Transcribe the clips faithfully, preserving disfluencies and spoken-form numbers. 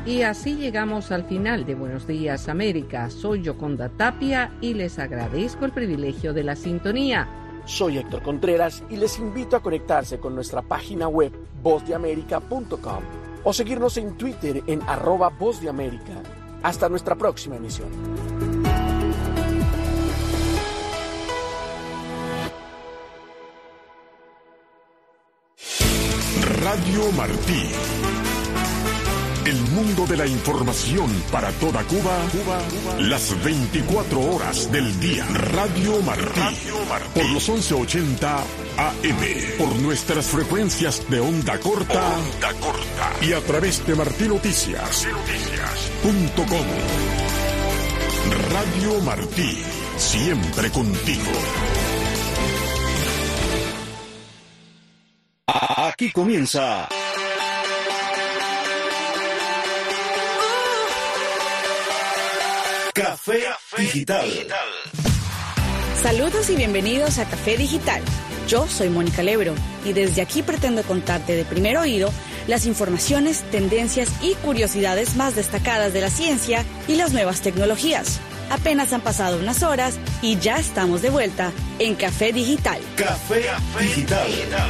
Y así llegamos al final de Buenos Días América. Soy Yoconda Tapia y les agradezco el privilegio de la sintonía. Soy Héctor Contreras y les invito a conectarse con nuestra página web voz de américa punto com o seguirnos en Twitter en arroba Voz de América. Hasta nuestra próxima emisión. Radio Martí. El mundo de la información para toda Cuba, Cuba, Cuba, las veinticuatro horas del día. Radio Martí. Radio Martí. Por los once ochenta A M. Por nuestras frecuencias de onda corta. Onda corta. Y a través de Martí Noticias. Noticias. Punto com. Radio Martí. Siempre contigo. Aquí comienza Café Digital. Saludos y bienvenidos a Café Digital. Yo soy Mónica Lebro y desde aquí pretendo contarte de primer oído las informaciones, tendencias y curiosidades más destacadas de la ciencia y las nuevas tecnologías. Apenas han pasado unas horas y ya estamos de vuelta en Café Digital. Café Digital.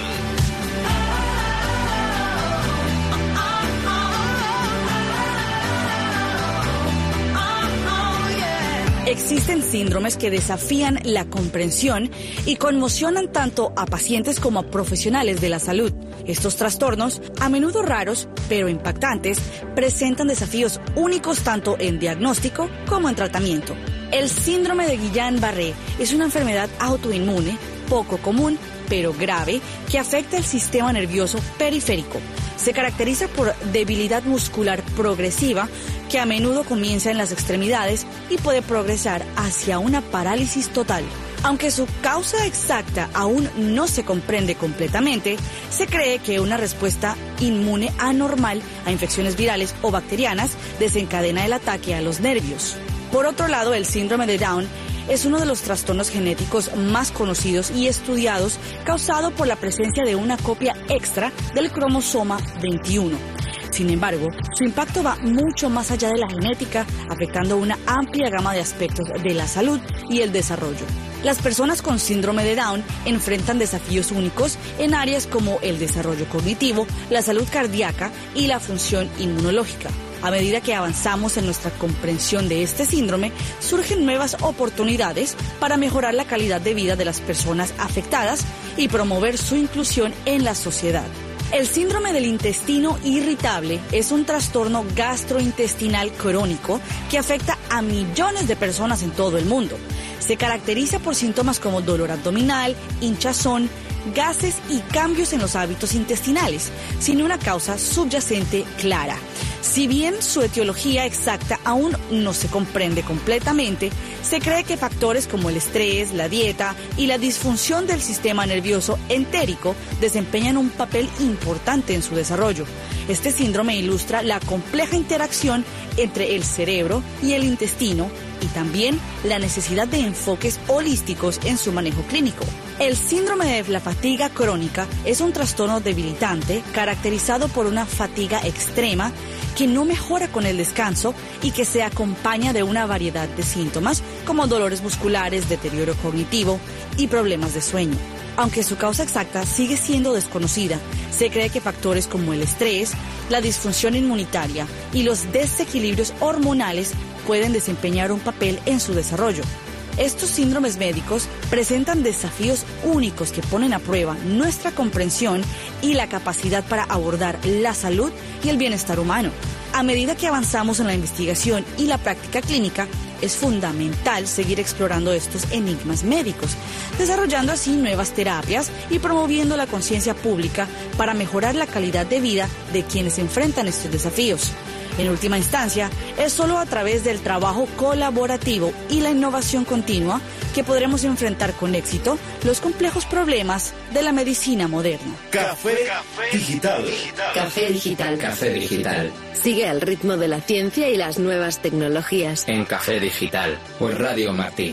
Existen síndromes que desafían la comprensión y conmocionan tanto a pacientes como a profesionales de la salud. Estos trastornos, a menudo raros, pero impactantes, presentan desafíos únicos tanto en diagnóstico como en tratamiento. El síndrome de Guillain-Barré es una enfermedad autoinmune, poco común, pero grave, que afecta el sistema nervioso periférico. Se caracteriza por debilidad muscular progresiva, que a menudo comienza en las extremidades y puede progresar hacia una parálisis total. Aunque su causa exacta aún no se comprende completamente, se cree que una respuesta inmune anormal a infecciones virales o bacterianas desencadena el ataque a los nervios. Por otro lado, el síndrome de Down es uno de los trastornos genéticos más conocidos y estudiados, causado por la presencia de una copia extra del cromosoma veintiuno. Sin embargo, su impacto va mucho más allá de la genética, afectando una amplia gama de aspectos de la salud y el desarrollo. Las personas con síndrome de Down enfrentan desafíos únicos en áreas como el desarrollo cognitivo, la salud cardíaca y la función inmunológica. A medida que avanzamos en nuestra comprensión de este síndrome, surgen nuevas oportunidades para mejorar la calidad de vida de las personas afectadas y promover su inclusión en la sociedad. El síndrome del intestino irritable es un trastorno gastrointestinal crónico que afecta a millones de personas en todo el mundo. Se caracteriza por síntomas como dolor abdominal, hinchazón, gases y cambios en los hábitos intestinales, sin una causa subyacente clara. Si bien su etiología exacta aún no se comprende completamente, se cree que factores como el estrés, la dieta y la disfunción del sistema nervioso entérico desempeñan un papel importante en su desarrollo. Este síndrome ilustra la compleja interacción entre el cerebro y el intestino y también la necesidad de enfoques holísticos en su manejo clínico. El síndrome de la fatiga crónica es un trastorno debilitante caracterizado por una fatiga extrema que no mejora con el descanso y que se acompaña de una variedad de síntomas como dolores musculares, deterioro cognitivo y problemas de sueño. Aunque su causa exacta sigue siendo desconocida, se cree que factores como el estrés, la disfunción inmunitaria y los desequilibrios hormonales pueden desempeñar un papel en su desarrollo. Estos síndromes médicos presentan desafíos únicos que ponen a prueba nuestra comprensión y la capacidad para abordar la salud y el bienestar humano. A medida que avanzamos en la investigación y la práctica clínica, es fundamental seguir explorando estos enigmas médicos, desarrollando así nuevas terapias y promoviendo la conciencia pública para mejorar la calidad de vida de quienes enfrentan estos desafíos. En última instancia, es solo a través del trabajo colaborativo y la innovación continua que podremos enfrentar con éxito los complejos problemas de la medicina moderna. Café Digital. Café Digital. Café Digital. Sigue al ritmo de la ciencia y las nuevas tecnologías. En Café Digital, por Radio Martí.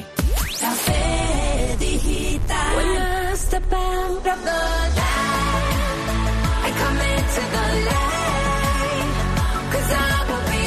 Café Digital. When I step out of the light, I come into the light, 'cause I will be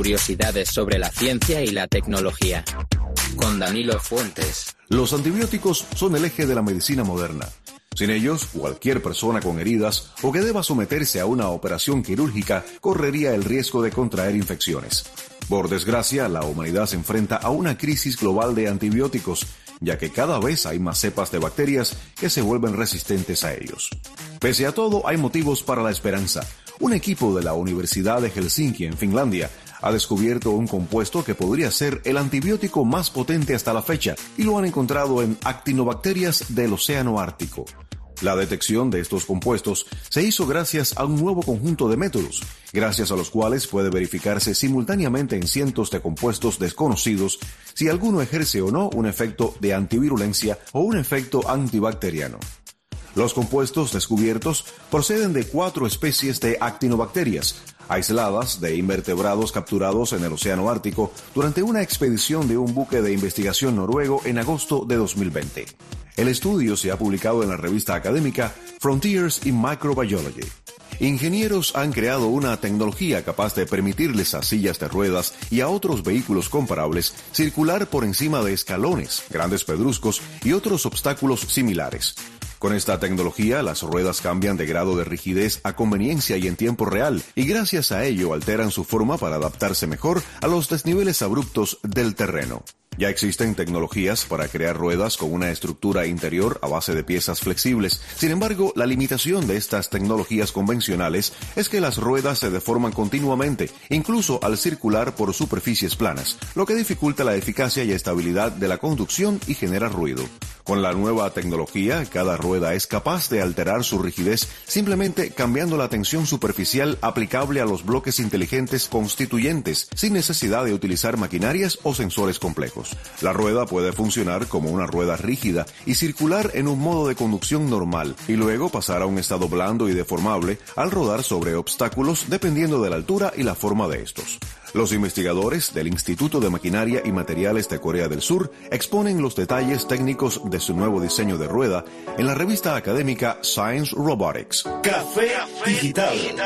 curiosidades sobre la ciencia y la tecnología. Con Danilo Fuentes. Los antibióticos son el eje de la medicina moderna. Sin ellos, cualquier persona con heridas o que deba someterse a una operación quirúrgica correría el riesgo de contraer infecciones. Por desgracia, la humanidad se enfrenta a una crisis global de antibióticos, ya que cada vez hay más cepas de bacterias que se vuelven resistentes a ellos. Pese a todo, hay motivos para la esperanza. Un equipo de la Universidad de Helsinki, en Finlandia, ha descubierto un compuesto que podría ser el antibiótico más potente hasta la fecha y lo han encontrado en actinobacterias del Océano Ártico. La detección de estos compuestos se hizo gracias a un nuevo conjunto de métodos, gracias a los cuales puede verificarse simultáneamente en cientos de compuestos desconocidos si alguno ejerce o no un efecto de antivirulencia o un efecto antibacteriano. Los compuestos descubiertos proceden de cuatro especies de actinobacterias, aisladas de invertebrados capturados en el Océano Ártico durante una expedición de un buque de investigación noruego en agosto de dos mil veinte. El estudio se ha publicado en la revista académica Frontiers in Microbiology. Ingenieros han creado una tecnología capaz de permitirles a sillas de ruedas y a otros vehículos comparables circular por encima de escalones, grandes pedruscos y otros obstáculos similares. Con esta tecnología, las ruedas cambian de grado de rigidez a conveniencia y en tiempo real, y gracias a ello alteran su forma para adaptarse mejor a los desniveles abruptos del terreno. Ya existen tecnologías para crear ruedas con una estructura interior a base de piezas flexibles. Sin embargo, la limitación de estas tecnologías convencionales es que las ruedas se deforman continuamente, incluso al circular por superficies planas, lo que dificulta la eficacia y estabilidad de la conducción y genera ruido. Con la nueva tecnología, cada rueda es capaz de alterar su rigidez simplemente cambiando la tensión superficial aplicable a los bloques inteligentes constituyentes, sin necesidad de utilizar maquinarias o sensores complejos. La rueda puede funcionar como una rueda rígida y circular en un modo de conducción normal, y luego pasar a un estado blando y deformable al rodar sobre obstáculos dependiendo de la altura y la forma de estos. Los investigadores del Instituto de Maquinaria y Materiales de Corea del Sur exponen los detalles técnicos de su nuevo diseño de rueda en la revista académica Science Robotics. Café Digital.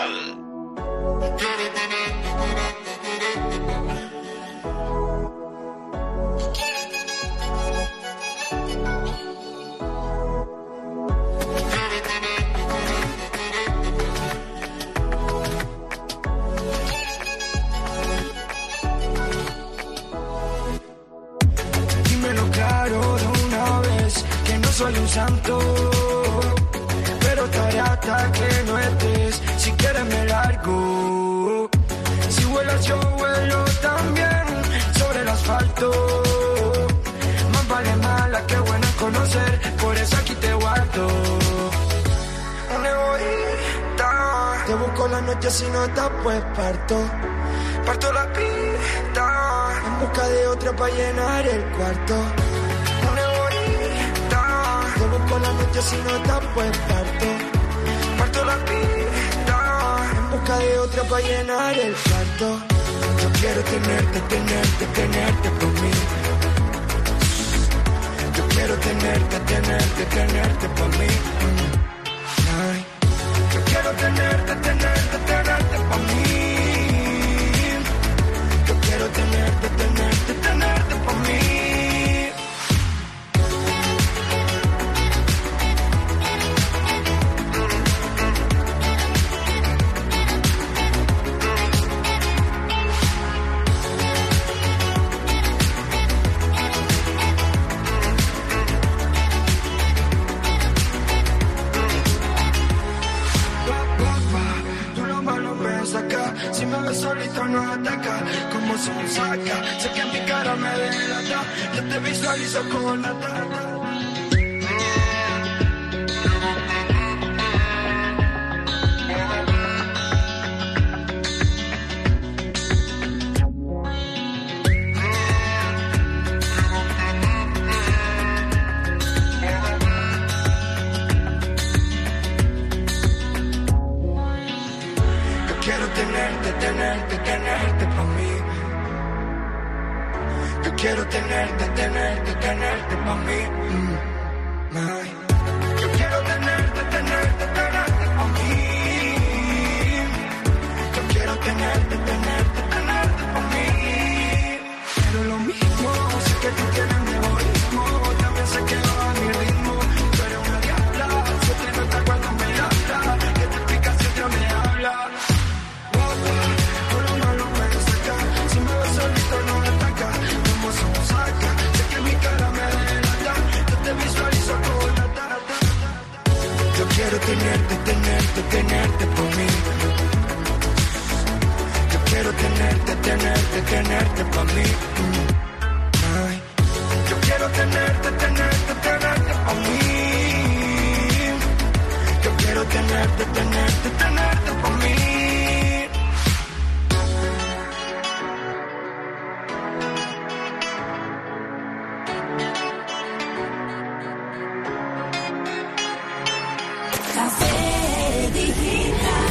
Soy un santo, pero estaré hasta que no estés. Si quieres me largo. Si vuelas yo vuelo también sobre el asfalto. Más vale mala que buena en conocer, por eso aquí te guardo. Una egoísta, te busco la noche si no estás pues parto. Parto la pista en busca de otra para llenar el cuarto. Te busco la noche si no estás pues parto. Parto la pista en busca de otra para llenar el cuarto. Yo quiero tenerte, tenerte, tenerte por mí. Yo quiero tenerte, tenerte, tenerte por mí. Ay. Yo quiero tenerte, tenerte, tenerte por mí. Yo quiero tenerte, tenerte, tenerte por mí. Si me ves solito no ataca, como si me saca. Sé que mi cara me delata, yo te visualizo con la tata. Tenerte, tenerte por mí. Yo quiero tenerte, tenerte, tenerte por mí. Mm. Ay. Yo quiero tenerte, tenerte, tenerte por mí. Yo quiero tenerte, tenerte, tenerte por mí. tenerte, tenerte pa' mí. Ay, yo quiero tenerte, tenerte, tenerte pa' mí. Yo quiero tenerte, tenerte, tenerte pa' mí. Café Digital.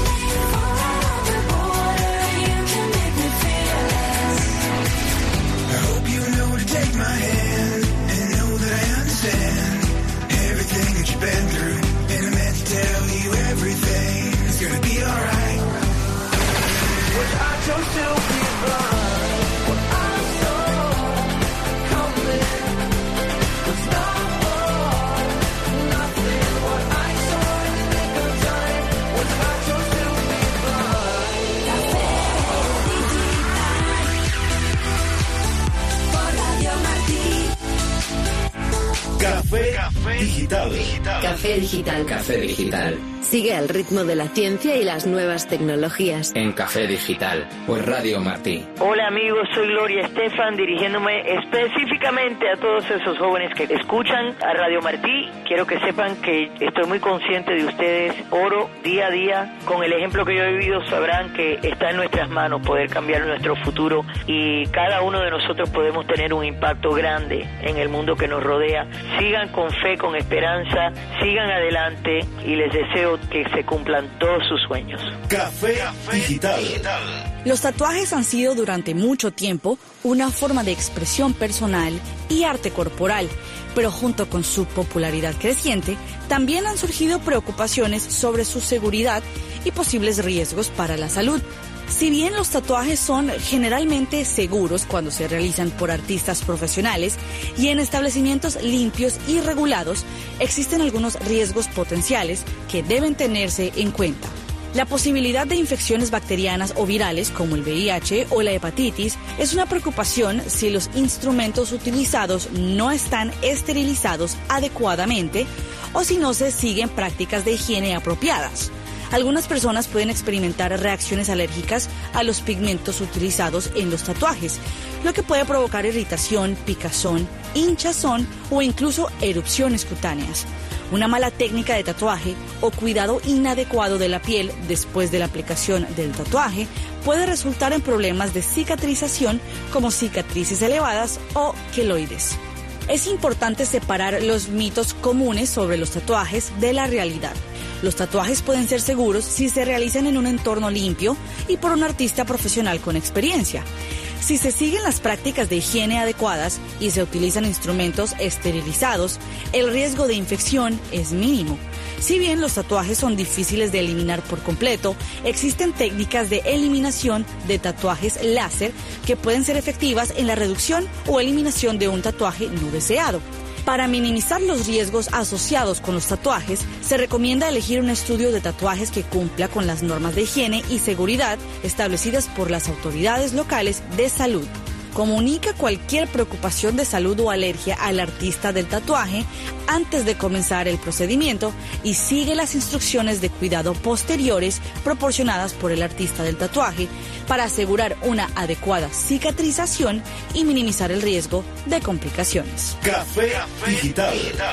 Take my hand and know that I understand everything that you've been through, and I'm meant to tell you everything is gonna be alright. What I chose to be blind, what I saw coming was not hard, nothing. What I saw in the nick of time was I chose to be blind. Café Café, Café Digital. Digital. Café Digital. Café Digital. Sigue al ritmo de la ciencia y las nuevas tecnologías. En Café Digital, por Radio Martí. Hola amigos, soy Gloria Estefan, dirigiéndome específicamente a todos esos jóvenes que escuchan a Radio Martí. Quiero que sepan que estoy muy consciente de ustedes. Oro día a día. Con el ejemplo que yo he vivido sabrán que está en nuestras manos poder cambiar nuestro futuro, y cada uno de nosotros podemos tener un impacto grande en el mundo que nos rodea. Sigan con fe, con esperanza, sigan adelante y les deseo que se cumplan todos sus sueños. Café Digital. Los tatuajes han sido durante mucho tiempo una forma de expresión personal y arte corporal, pero junto con su popularidad creciente, también han surgido preocupaciones sobre su seguridad y posibles riesgos para la salud. Si bien los tatuajes son generalmente seguros cuando se realizan por artistas profesionales y en establecimientos limpios y regulados, existen algunos riesgos potenciales que deben tenerse en cuenta. La posibilidad de infecciones bacterianas o virales como el V I H o la hepatitis es una preocupación si los instrumentos utilizados no están esterilizados adecuadamente o si no se siguen prácticas de higiene apropiadas. Algunas personas pueden experimentar reacciones alérgicas a los pigmentos utilizados en los tatuajes, lo que puede provocar irritación, picazón, hinchazón o incluso erupciones cutáneas. Una mala técnica de tatuaje o cuidado inadecuado de la piel después de la aplicación del tatuaje puede resultar en problemas de cicatrización como cicatrices elevadas o queloides. Es importante separar los mitos comunes sobre los tatuajes de la realidad. Los tatuajes pueden ser seguros si se realizan en un entorno limpio y por un artista profesional con experiencia. Si se siguen las prácticas de higiene adecuadas y se utilizan instrumentos esterilizados, el riesgo de infección es mínimo. Si bien los tatuajes son difíciles de eliminar por completo, existen técnicas de eliminación de tatuajes láser que pueden ser efectivas en la reducción o eliminación de un tatuaje no deseado. Para minimizar los riesgos asociados con los tatuajes, se recomienda elegir un estudio de tatuajes que cumpla con las normas de higiene y seguridad establecidas por las autoridades locales de salud. Comunica cualquier preocupación de salud o alergia al artista del tatuaje antes de comenzar el procedimiento y sigue las instrucciones de cuidado posteriores proporcionadas por el artista del tatuaje para asegurar una adecuada cicatrización y minimizar el riesgo de complicaciones. Café Digital.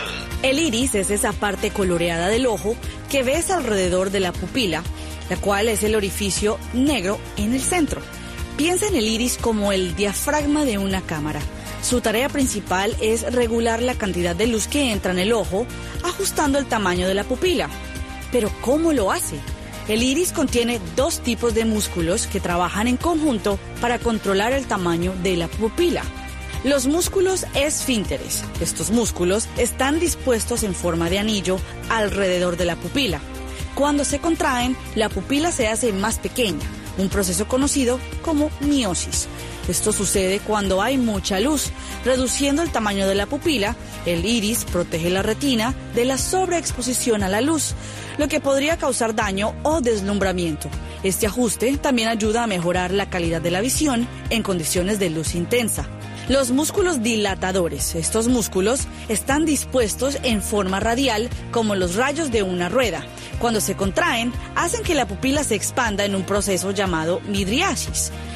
El iris es esa parte coloreada del ojo que ves alrededor de la pupila, la cual es el orificio negro en el centro. Piensa en el iris como el diafragma de una cámara. Su tarea principal es regular la cantidad de luz que entra en el ojo, ajustando el tamaño de la pupila. ¿Pero cómo lo hace? El iris contiene dos tipos de músculos que trabajan en conjunto para controlar el tamaño de la pupila. Los músculos esfínteres. Estos músculos están dispuestos en forma de anillo alrededor de la pupila. Cuando se contraen, la pupila se hace más pequeña, un proceso conocido como miosis. Esto sucede cuando hay mucha luz. Reduciendo el tamaño de la pupila, el iris protege la retina de la sobreexposición a la luz, lo que podría causar daño o deslumbramiento. Este ajuste también ayuda a mejorar la calidad de la visión en condiciones de luz intensa. Los músculos dilatadores. Estos músculos están dispuestos en forma radial como los rayos de una rueda. Cuando se contraen, hacen que la pupila se expanda en un proceso llamado midriasis.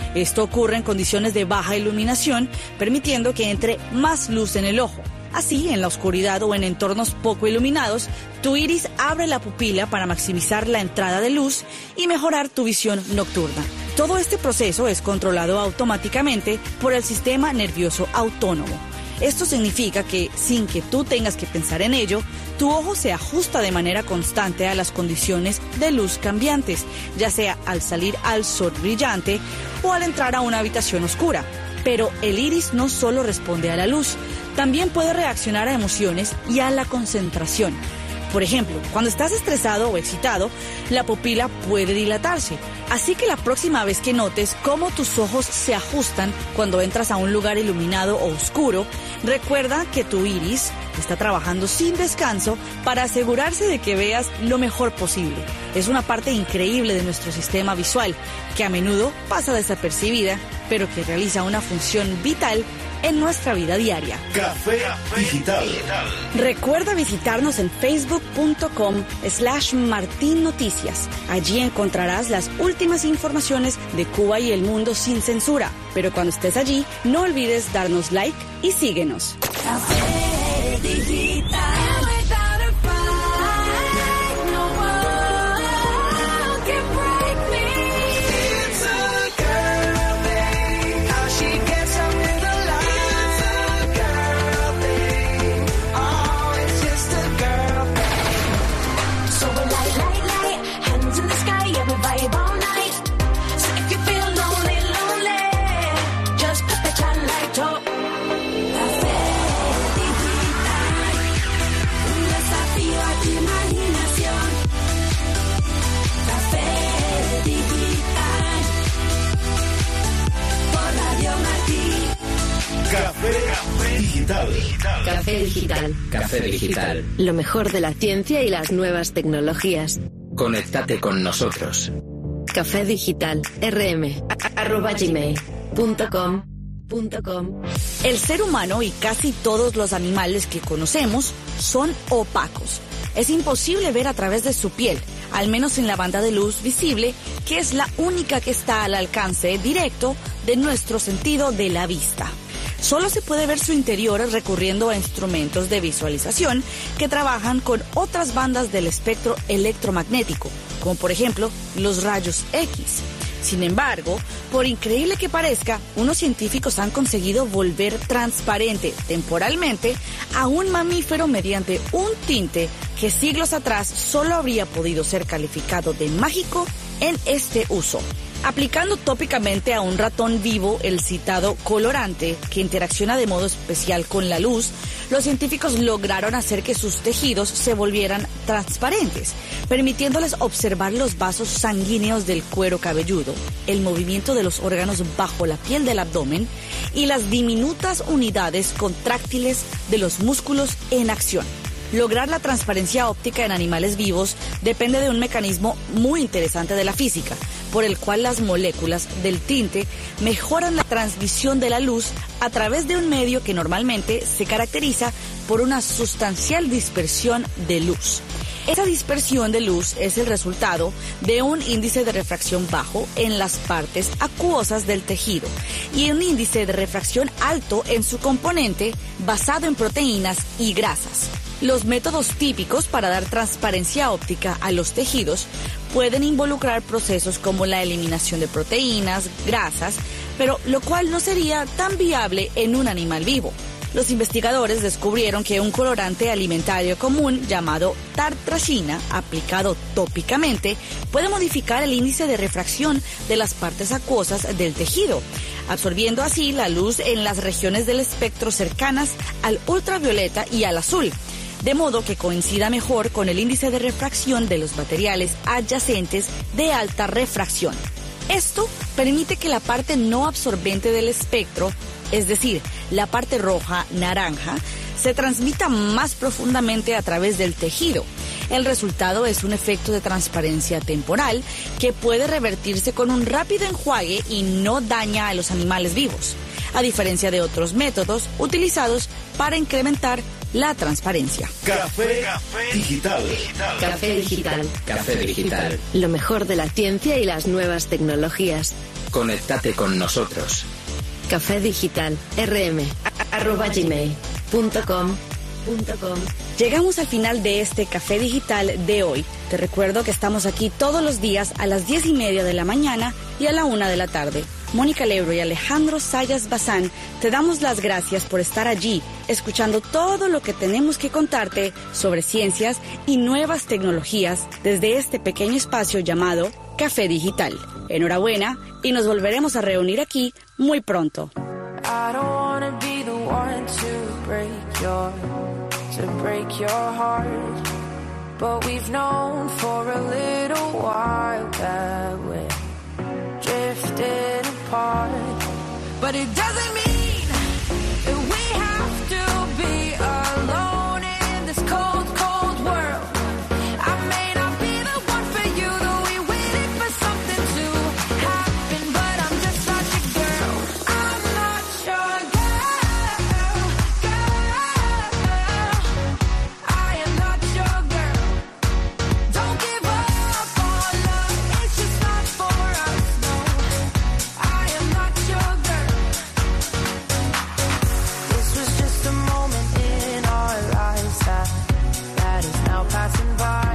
Esto ocurre en condiciones de baja iluminación, permitiendo que entre más luz en el ojo. Así, en la oscuridad o en entornos poco iluminados, tu iris abre la pupila para maximizar la entrada de luz y mejorar tu visión nocturna. Todo este proceso es controlado automáticamente por el sistema nervioso autónomo. Esto significa que, sin que tú tengas que pensar en ello, tu ojo se ajusta de manera constante a las condiciones de luz cambiantes, ya sea al salir al sol brillante o al entrar a una habitación oscura. Pero el iris no solo responde a la luz, también puede reaccionar a emociones y a la concentración. Por ejemplo, cuando estás estresado o excitado, la pupila puede dilatarse. Así que la próxima vez que notes cómo tus ojos se ajustan cuando entras a un lugar iluminado o oscuro, recuerda que tu iris está trabajando sin descanso para asegurarse de que veas lo mejor posible. Es una parte increíble de nuestro sistema visual, que a menudo pasa desapercibida, pero que realiza una función vital en nuestra vida diaria. Café Digital. Recuerda visitarnos en facebook.com slash Martín Noticias. Allí encontrarás las últimas informaciones de Cuba y el mundo sin censura. Pero cuando estés allí, no olvides darnos like y síguenos. Café Digital. Café Digital. Café Digital. Café Digital. Lo mejor de la ciencia y las nuevas tecnologías. Conéctate con nosotros. Café Digital. rm arroba gmail punto com punto com. El ser humano y casi todos los animales que conocemos son opacos. Es imposible ver a través de su piel, al menos en la banda de luz visible, que es la única que está al alcance directo de nuestro sentido de la vista. Solo se puede ver su interior recurriendo a instrumentos de visualización que trabajan con otras bandas del espectro electromagnético, como por ejemplo los rayos X. Sin embargo, por increíble que parezca, unos científicos han conseguido volver transparente temporalmente a un mamífero mediante un tinte que siglos atrás solo habría podido ser calificado de mágico en este uso. Aplicando tópicamente a un ratón vivo el citado colorante que interacciona de modo especial con la luz, los científicos lograron hacer que sus tejidos se volvieran transparentes, permitiéndoles observar los vasos sanguíneos del cuero cabelludo, el movimiento de los órganos bajo la piel del abdomen y las diminutas unidades contráctiles de los músculos en acción. Lograr la transparencia óptica en animales vivos depende de un mecanismo muy interesante de la física, por el cual las moléculas del tinte mejoran la transmisión de la luz a través de un medio que normalmente se caracteriza por una sustancial dispersión de luz. Esa dispersión de luz es el resultado de un índice de refracción bajo en las partes acuosas del tejido y un índice de refracción alto en su componente basado en proteínas y grasas. Los métodos típicos para dar transparencia óptica a los tejidos pueden involucrar procesos como la eliminación de proteínas, grasas, pero lo cual no sería tan viable en un animal vivo. Los investigadores descubrieron que un colorante alimentario común llamado tartracina, aplicado tópicamente, puede modificar el índice de refracción de las partes acuosas del tejido, absorbiendo así la luz en las regiones del espectro cercanas al ultravioleta y al azul, de modo que coincida mejor con el índice de refracción de los materiales adyacentes de alta refracción. Esto permite que la parte no absorbente del espectro, es decir, la parte roja, naranja, se transmita más profundamente a través del tejido. El resultado es un efecto de transparencia temporal que puede revertirse con un rápido enjuague y no daña a los animales vivos, a diferencia de otros métodos utilizados para incrementar la transparencia. Café, Café Digital. Café Digital. Café Digital. Lo mejor de la ciencia y las nuevas tecnologías. Conéctate con nosotros. Café Digital. rm arroba gmail punto com. Llegamos al final de este Café Digital de hoy. Te recuerdo que estamos aquí todos los días a las diez y media de la mañana y a la una de la tarde. Mónica Lebro y Alejandro Sayas Bazán, te damos las gracias por estar allí, escuchando todo lo que tenemos que contarte sobre ciencias y nuevas tecnologías desde este pequeño espacio llamado Café Digital. Enhorabuena y nos volveremos a reunir aquí muy pronto. I don't wanna be the one to break your, to break your heart. But we've known for a little while that we're drifting apart. But it doesn't mean that we have to be alone in this cold, cold world. I may not be the one for you, though we waited for something to happen. But I'm just not your girl. I'm not your girl, girl. I am not your girl. Don't give up on love, it's just not for us, no. I am not your girl. This was just a moment in our lives that, that is now passing by.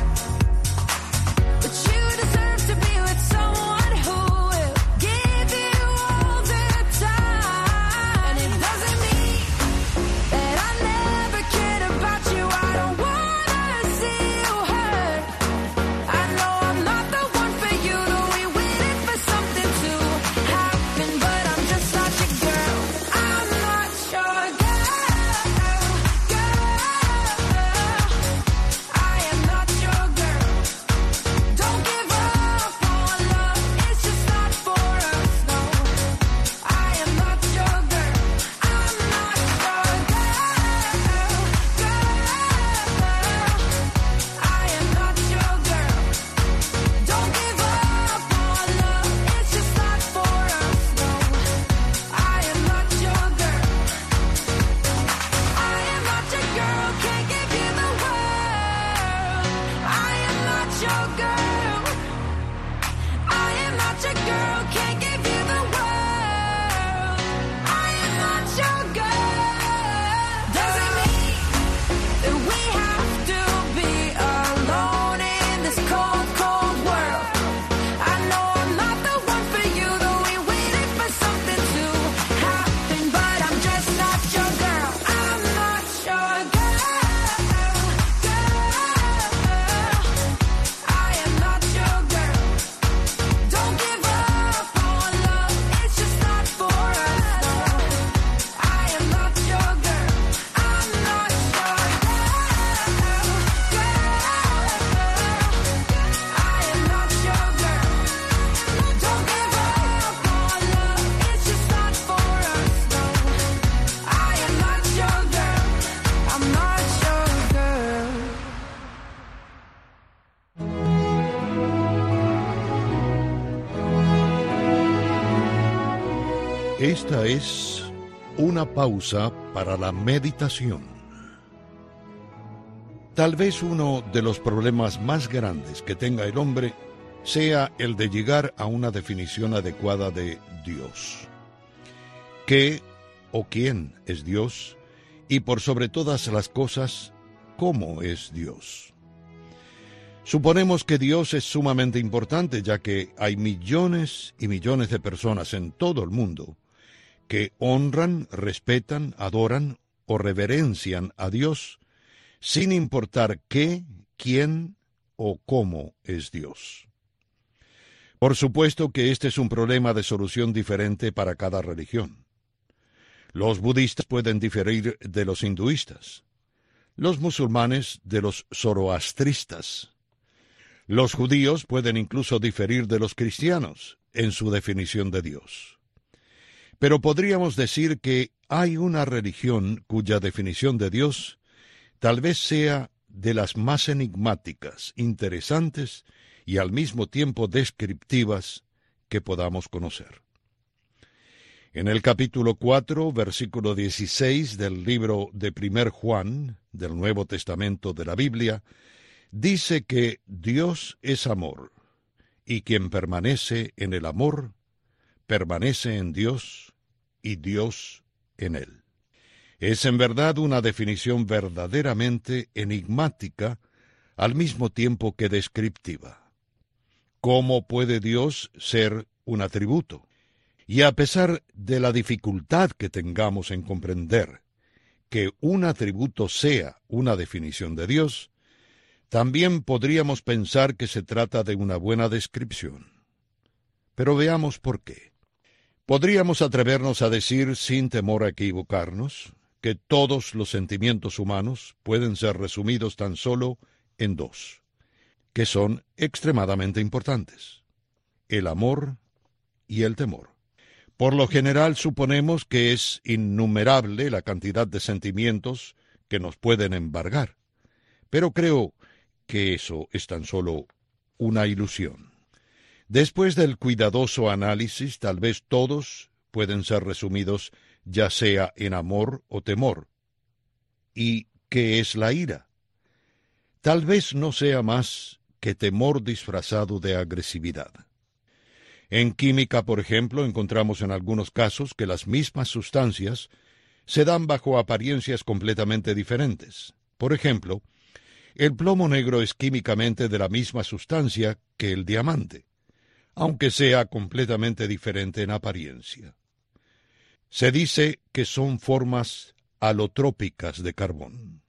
But you deserve to be with someone who will give you all their time. And it doesn't mean that I never cared about you. I don't wanna see you hurt. I know I'm not the one for you, though we waited for something to happen. But I'm just not your girl. I'm not your girl, girl. I am not your girl. Don't give up on love, it's just not for us, no. I am not your girl. I'm not your girl, girl. I am not your girl. Don't give up on love, it's just not for us, no. I am not your girl. I am not your girl, can't give you the world. I am not your girl. I am not your girl, can't give you the world. I am not your girl. Doesn't mean that we have to be alone in this cold, cold world. I know I'm not the one for you, though we waited for something to happen. But I'm just not your girl. I'm not your girl, girl. I am not your girl. Don't give up on love, it's just not for us, no. I am not your girl. I'm not your girl, girl. I am not your girl. Don't give up on love, it's just not for us, no. I am not your girl. I'm not your girl. Esta es una pausa para la meditación. Tal vez uno de los problemas más grandes que tenga el hombre sea el de llegar a una definición adecuada de Dios. ¿Qué o quién es Dios? Y por sobre todas las cosas, ¿cómo es Dios? Suponemos que Dios es sumamente importante, ya que hay millones y millones de personas en todo el mundo que honran, respetan, adoran o reverencian a Dios, sin importar qué, quién o cómo es Dios. Por supuesto que este es un problema de solución diferente para cada religión. Los budistas pueden diferir de los hinduistas, los musulmanes de los zoroastristas. Los judíos pueden incluso diferir de los cristianos en su definición de Dios. Pero podríamos decir que hay una religión cuya definición de Dios tal vez sea de las más enigmáticas, interesantes y al mismo tiempo descriptivas que podamos conocer. En el capítulo cuatro, versículo dieciséis del libro de Primer Juan, del Nuevo Testamento de la Biblia, dice que Dios es amor, y quien permanece en el amor, permanece en Dios, y Dios en él. Es en verdad una definición verdaderamente enigmática, al mismo tiempo que descriptiva. ¿Cómo puede Dios ser un atributo? Y a pesar de la dificultad que tengamos en comprender que un atributo sea una definición de Dios, también podríamos pensar que se trata de una buena descripción. Pero veamos por qué. Podríamos atrevernos a decir, sin temor a equivocarnos, que todos los sentimientos humanos pueden ser resumidos tan solo en dos, que son extremadamente importantes: el amor y el temor. Por lo general suponemos que es innumerable la cantidad de sentimientos que nos pueden embargar, pero creo que eso es tan solo una ilusión. Después del cuidadoso análisis, tal vez todos pueden ser resumidos ya sea en amor o temor. ¿Y qué es la ira? Tal vez no sea más que temor disfrazado de agresividad. En química, por ejemplo, encontramos en algunos casos que las mismas sustancias se dan bajo apariencias completamente diferentes. Por ejemplo, el plomo negro es químicamente de la misma sustancia que el diamante, aunque sea completamente diferente en apariencia. Se dice que son formas alotrópicas de carbón.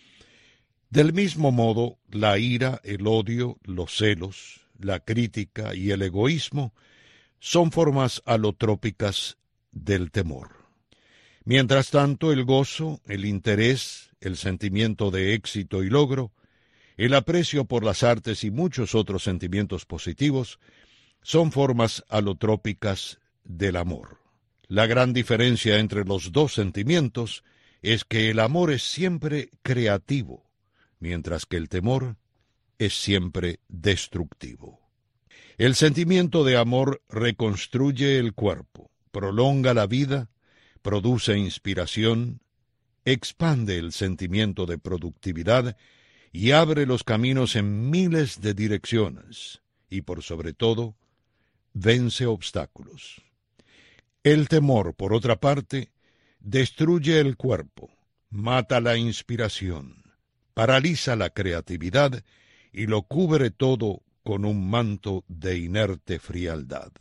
Del mismo modo, la ira, el odio, los celos, la crítica y el egoísmo son formas alotrópicas del temor. Mientras tanto, el gozo, el interés, el sentimiento de éxito y logro, el aprecio por las artes y muchos otros sentimientos positivos son formas alotrópicas del amor. La gran diferencia entre los dos sentimientos es que el amor es siempre creativo, mientras que el temor es siempre destructivo. El sentimiento de amor reconstruye el cuerpo, prolonga la vida, produce inspiración, expande el sentimiento de productividad y abre los caminos en miles de direcciones, y por sobre todo, vence obstáculos. El temor, por otra parte, destruye el cuerpo, mata la inspiración, paraliza la creatividad y lo cubre todo con un manto de inerte frialdad.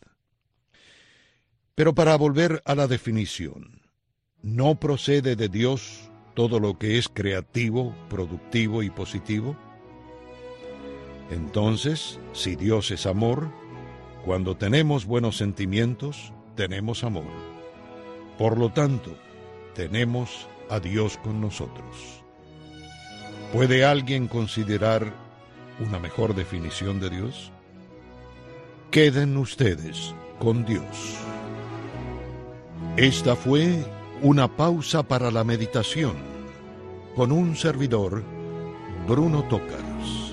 Pero para volver a la definición, ¿no procede de Dios todo lo que es creativo, productivo y positivo? Entonces, si Dios es amor, cuando tenemos buenos sentimientos, tenemos amor. Por lo tanto, tenemos a Dios con nosotros. ¿Puede alguien considerar una mejor definición de Dios? Queden ustedes con Dios. Esta fue una pausa para la meditación con un servidor, Bruno Tócaros.